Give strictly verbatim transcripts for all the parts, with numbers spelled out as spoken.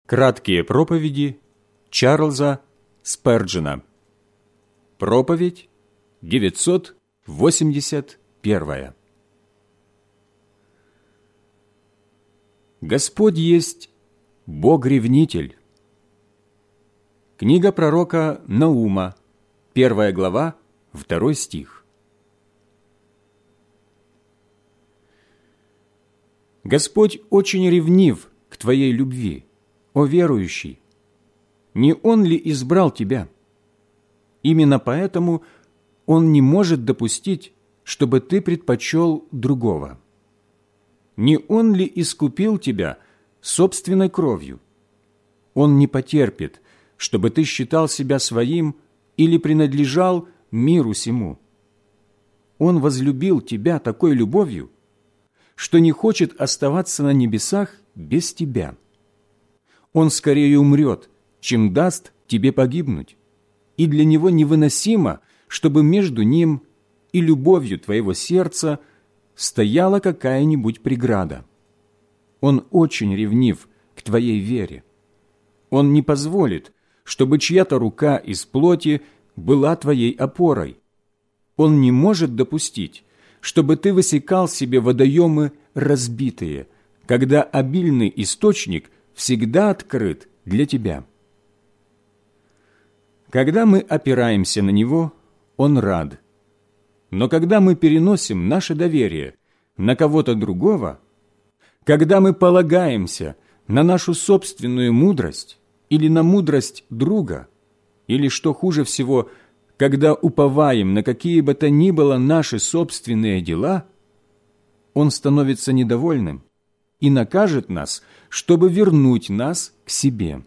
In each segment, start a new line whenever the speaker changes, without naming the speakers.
Краткие проповеди Чарльза Сперджена. Проповедь девятьсот восемьдесят первая. Господь есть Бог-ревнитель. Книга пророка Наума, первая глава, второй стих. Господь очень ревнив к твоей любви, о верующий. Не Он ли избрал тебя? Именно поэтому Он не может допустить, чтобы ты предпочел другого. Не Он ли искупил тебя собственной кровью? Он не потерпит, чтобы ты считал себя своим или принадлежал миру сему. Он возлюбил тебя такой любовью, что не хочет оставаться на небесах без тебя. Он скорее умрет, чем даст тебе погибнуть, и для Него невыносимо, чтобы между Ним и любовью твоего сердца стояла какая-нибудь преграда. Он очень ревнив к твоей вере. Он не позволит, чтобы чья-то рука из плоти была твоей опорой. Он не может допустить, чтобы ты высекал себе водоемы разбитые, когда обильный источник всегда открыт для тебя. Когда мы опираемся на Него, Он рад. Но когда мы переносим наше доверие на кого-то другого, когда мы полагаемся на нашу собственную мудрость или на мудрость друга, или, что хуже всего, когда уповаем на какие бы то ни было наши собственные дела, Он становится недовольным и накажет нас, чтобы вернуть нас к себе.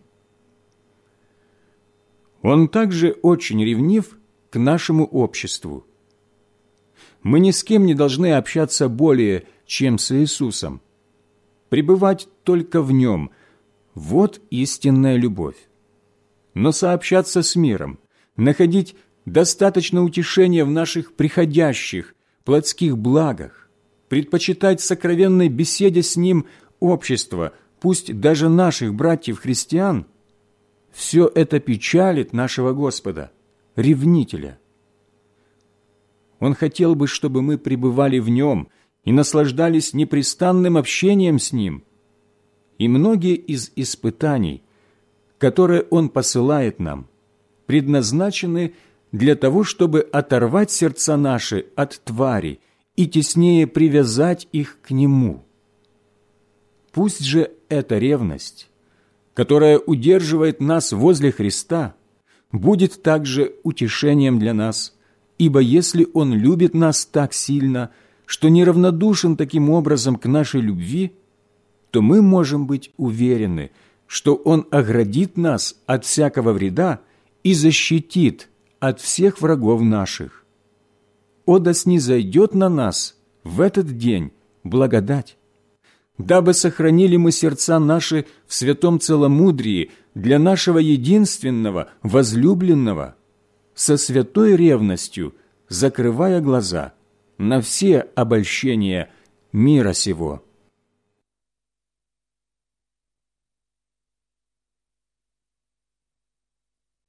Он также очень ревнив к нашему обществу. Мы ни с кем не должны общаться более, чем с Иисусом. Пребывать только в Нем – вот истинная любовь. Но сообщаться с миром, находить достаточно утешения в наших приходящих, плотских благах, предпочитать сокровенной беседе с Ним общество, пусть даже наших братьев-христиан, все это печалит нашего Господа, ревнителя. Он хотел бы, чтобы мы пребывали в Нем и наслаждались непрестанным общением с Ним. И многие из испытаний, которые Он посылает нам, предназначены для того, чтобы оторвать сердца наши от твари и теснее привязать их к Нему. Пусть же эта ревность, которая удерживает нас возле Христа, будет также утешением для нас, ибо если Он любит нас так сильно, что неравнодушен таким образом к нашей любви, то мы можем быть уверены, что Он оградит нас от всякого вреда и защитит от всех врагов наших. О, да снизойдет на нас в этот день благодать, дабы сохранили мы сердца наши в святом целомудрии для нашего единственного, возлюбленного, со святой ревностью, закрывая глаза на все обольщения мира сего.